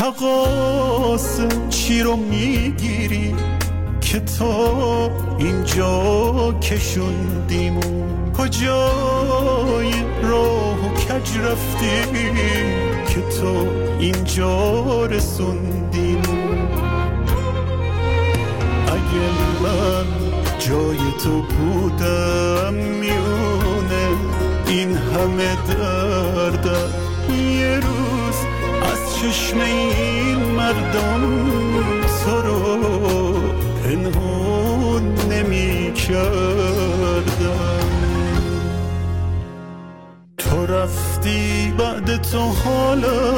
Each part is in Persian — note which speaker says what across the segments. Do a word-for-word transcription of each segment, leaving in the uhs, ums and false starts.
Speaker 1: تقاص چی رو میگیری که تا اینجا کشوندیمون؟ کجای راه و کج رفتی که تا اینجا رسوندیمون؟ اگه من جای تو بودم میونه این همه دردم یه روز از چشم این مردم تو رو پنهون نمی کردم. تو رفتی بعد تو حالا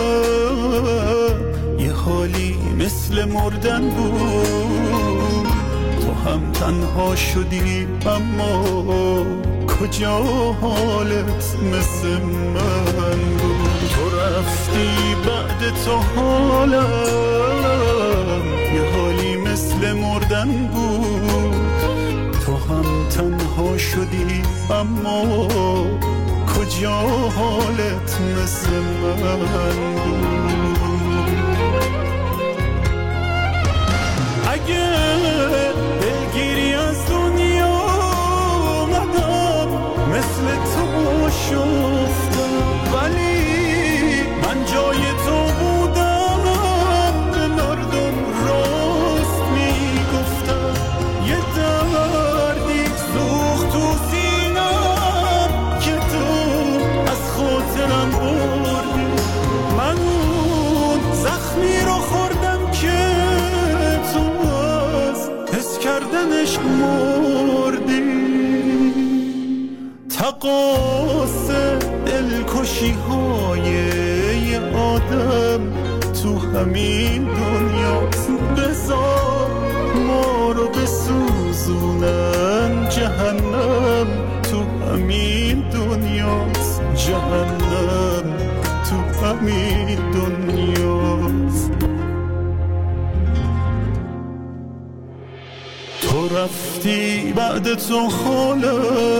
Speaker 1: یه حالی مثل مردن بود. تو هم تنها شدی اما کجا حالت مثل من بود؟ تو رفتی بعد تو حالا یه حالی مثل مردن بود. تو هم تنها شدی اما کجا حالت مثل من بود؟ اگه بگیری از دنیا مدام مثل تو شفتم، ولی من جای تو بودم به مردم راست میگفتم. یه دردی سوخت تو سینم که تو از خاطرم بردی. من اون زخمی رو خوردم که تو از حس کردنش مردی. تقاص دلکشی های یه آدم تو همین دنیاست. بذار ما رو بسوزونن جهنم تو همین دنیاست. جهنم تو همین دنیاست. تو رفتی بعد تو حالا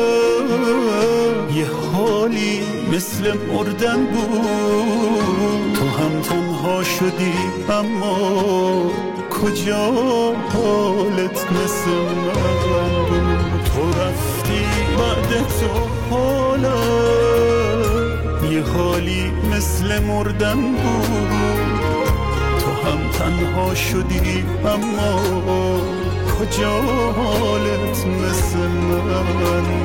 Speaker 1: یه حالی مثل مردن بود. تو هم تنها شدی اما کجا حالت مثل من بود؟ تو رفتی بعد تو حالا یه حالی مثل مردن بود. تو هم تنها شدی اما کجا حالت مثل من